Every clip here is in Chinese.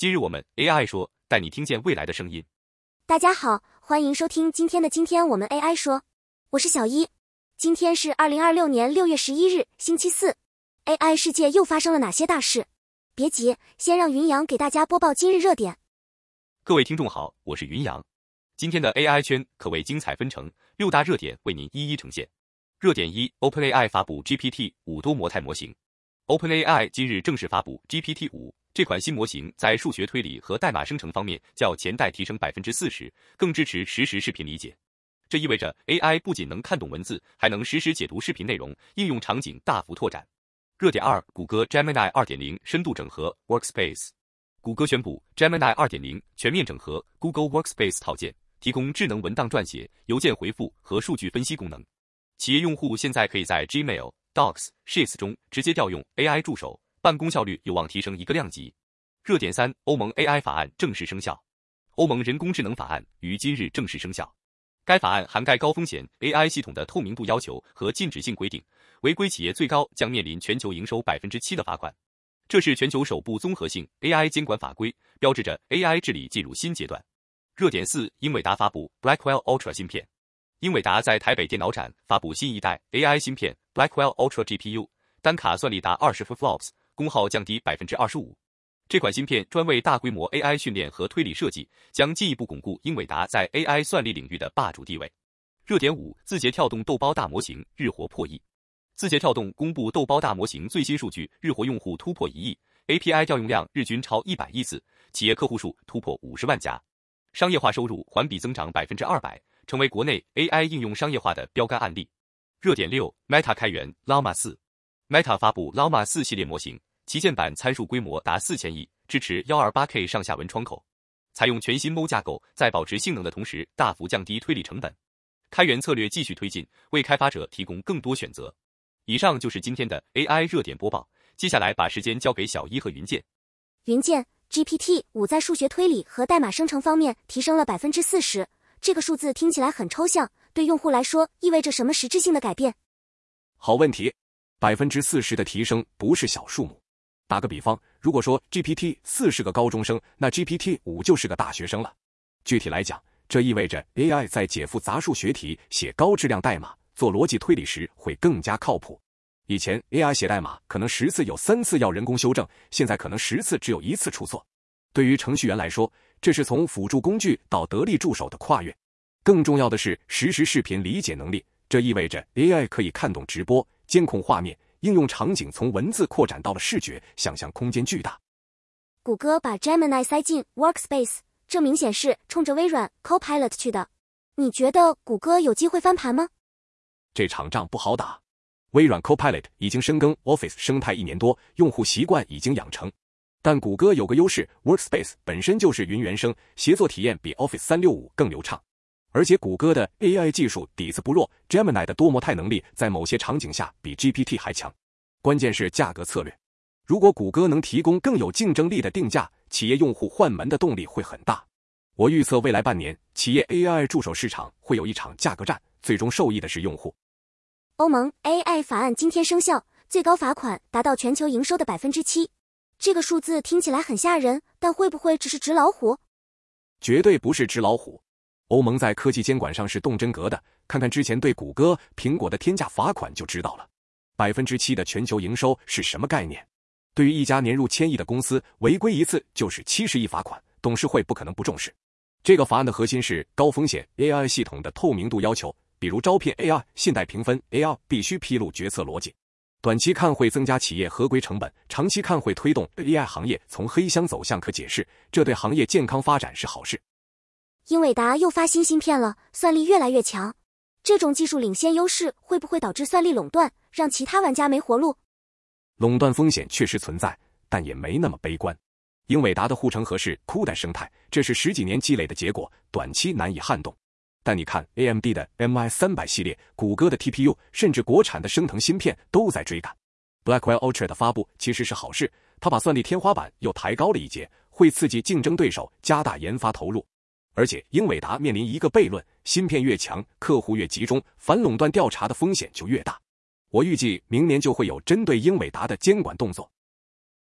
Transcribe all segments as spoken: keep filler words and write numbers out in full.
今日我们 A I 说，带你听见未来的声音。 大家好，欢迎收听今天的今天我们 A I 说，我是小一。今天是二零二六年六月十一日，星期四。A I 世界又发生了哪些大事？别急，先让云阳给大家播报今日热点。 各位听众好，我是云阳。今天的 A I 圈可谓精彩纷呈，六大热点为您一一呈现。热点一 ，OpenAI 发布 G P T 五 多模态模型。OpenAI 今日正式发布 G P T 五。这款新模型在数学推理和代码生成方面较前代提升 百分之四十， 更支持实时视频理解。这意味着 A I 不仅能看懂文字，还能实时解读视频内容，应用场景大幅拓展。热点二，谷歌 Gemini 二点零 深度整合 Workspace。谷歌宣布 Gemini 二点零 全面整合 Google Workspace 套件，提供智能文档撰写、邮件回复和数据分析功能。企业用户现在可以在 Gmail、Docs、Sheets 中直接调用 A I 助手，办公效率有望提升一个量级。热点三，欧盟 A I 法案正式生效。欧盟人工智能法案于今日正式生效。该法案涵盖高风险 A I 系统的透明度要求和禁止性规定，违规企业最高将面临全球营收 百分之七 的罚款。这是全球首部综合性 A I 监管法规，标志着 A I 治理进入新阶段。热点四，英伟达发布 Blackwell Ultra 芯片。英伟达在台北电脑展发布新一代 A I 芯片 Blackwell Ultra G P U， 单卡算力达二十 flops，功耗降低 百分之二十五。这款芯片专为大规模 A I 训练和推理设计，将进一步巩固英伟达在 A I 算力领域的霸主地位。热点五，字节跳动豆包大模型日活破亿。字节跳动公布豆包大模型最新数据，日活用户突破一亿 ，A P I 调用量日均超一百亿次，企业客户数突破五十万家，商业化收入环比增长 百分之二百，成为国内 A I 应用商业化的标杆案例。热点六 ，Meta 开源 Llama 四。Meta 发布 Llama 四系列模型，旗舰版参数规模达四千亿，支持 一二八 K 上下文窗口，采用全新 M O 架构，在保持性能的同时大幅降低推理成本。开源策略继续推进，为开发者提供更多选择。以上就是今天的 A I 热点播报，接下来把时间交给小一和云健。 云健 G P T 五 在数学推理和代码生成方面提升了 百分之四十， 这个数字听起来很抽象，对用户来说意味着什么实质性的改变？ 好问题。百分之四十的提升不是小数目。打个比方，如果说 G P T 四 是个高中生，那 G P T 五 就是个大学生了。具体来讲，这意味着 A I 在解复杂数学题、写高质量代码、做逻辑推理时会更加靠谱。以前 A I 写代码可能十次有三次要人工修正，现在可能十次只有一次出错。对于程序员来说，这是从辅助工具到得力助手的跨越。更重要的是实时视频理解能力，这意味着 A I 可以看懂直播、监控画面，应用场景从文字扩展到了视觉，想象空间巨大。 谷歌把 Gemini 塞进 Workspace， 这明显是冲着微软 Copilot 去的。你觉得谷歌有机会翻盘吗？ 这场仗不好打。微软 Copilot 已经深耕 Office 生态一年多，用户习惯已经养成。但谷歌有个优势， Workspace 本身就是云原生，协作体验比 Office 三六五更流畅。而且谷歌的 A I 技术底子不弱， Gemini 的多模态能力在某些场景下比 G P T 还强。关键是价格策略。如果谷歌能提供更有竞争力的定价，企业用户换门的动力会很大。我预测未来半年，企业 A I 助手市场会有一场价格战，最终受益的是用户。 欧盟 A I 法案今天生效，最高罚款达到全球营收的 百分之七。这个数字听起来很吓人，但会不会只是纸老虎？ 绝对不是纸老虎。欧盟在科技监管上是动真格的，看看之前对谷歌、苹果的天价罚款就知道了。百分之七的全球营收是什么概念？对于一家年入千亿的公司，违规一次就是七十亿罚款，董事会不可能不重视。这个法案的核心是高风险 A I 系统的透明度要求，比如招聘 A I、信贷评分 A I 必须披露决策逻辑。短期看会增加企业合规成本，长期看会推动 A I 行业从黑箱走向可解释，这对行业健康发展是好事。 英伟达又发新芯片了，算力越来越强。这种技术领先优势会不会导致算力垄断，让其他玩家没活路？ 垄断风险确实存在，但也没那么悲观。英伟达的护城河是 C U D A 生态，这是十几年积累的结果，短期难以撼动。但你看 A M D 的 M I 三百 系列，谷歌的 T P U， 甚至国产的升腾芯片都在追赶。Blackwell Ultra 的发布其实是好事，它把算力天花板又抬高了一截，会刺激竞争对手加大研发投入。而且英伟达面临一个悖论，芯片越强，客户越集中，反垄断调查的风险就越大。我预计明年就会有针对英伟达的监管动作。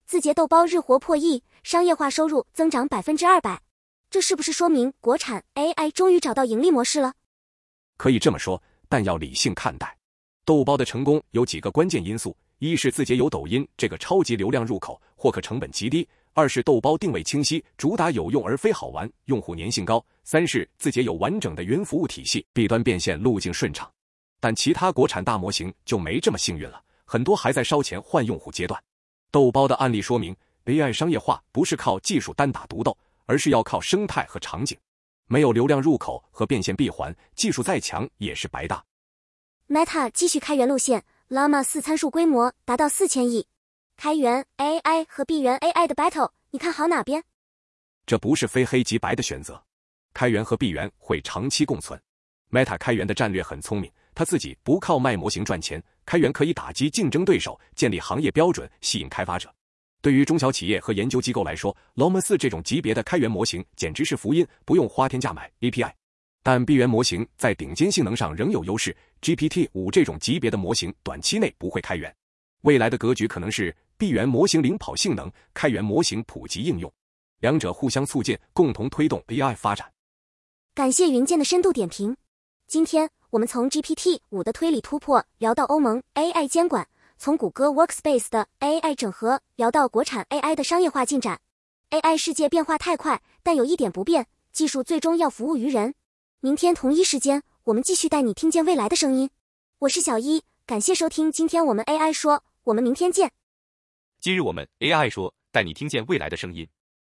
字节豆包日活破亿，商业化收入增长百分之二百，这是不是说明国产 A I 终于找到盈利模式了？ 可以这么说，但要理性看待。豆包的成功有几个关键因素：一是字节有抖音这个超级流量入口，获客成本极低；二是豆包定位清晰，主打有用而非好玩，用户粘性高；三是字节有完整的云服务体系，弊端变现路径顺畅。但其他国产大模型就没这么幸运了，很多还在烧钱换用户阶段。豆包的案例说明 A I 商业化不是靠技术单打独斗，而是要靠生态和场景。没有流量入口和变现闭环，技术再强也是白搭。 Meta 继续开源路线 ，Llama 四参数规模达到四千亿。开源 A I 和闭源 A I 的 battle， 你看好哪边？ 这不是非黑即白的选择，开源和闭源会长期共存。Meta 开源的战略很聪明，它自己不靠卖模型赚钱，开源可以打击竞争对手，建立行业标准，吸引开发者。对于中小企业和研究机构来说 ，Llama 四这种级别的开源模型简直是福音，不用花天价买 A P I。但闭源模型在顶尖性能上仍有优势 ，G P T 五 这种级别的模型短期内不会开源。未来的格局可能是闭源模型领跑性能，开源模型普及应用，两者互相促进，共同推动 A I 发展。 感谢云剑的深度点评。今天我们从 G P T 五 的推理突破聊到欧盟 A I 监管，从谷歌 Workspace 的 A I 整合聊到国产 A I 的商业化进展。A I 世界变化太快，但有一点不变，技术最终要服务于人。明天同一时间，我们继续带你听见未来的声音。我是小一，感谢收听今天我们 A I 说，我们明天见。 今日我们 A I 说，带你听见未来的声音。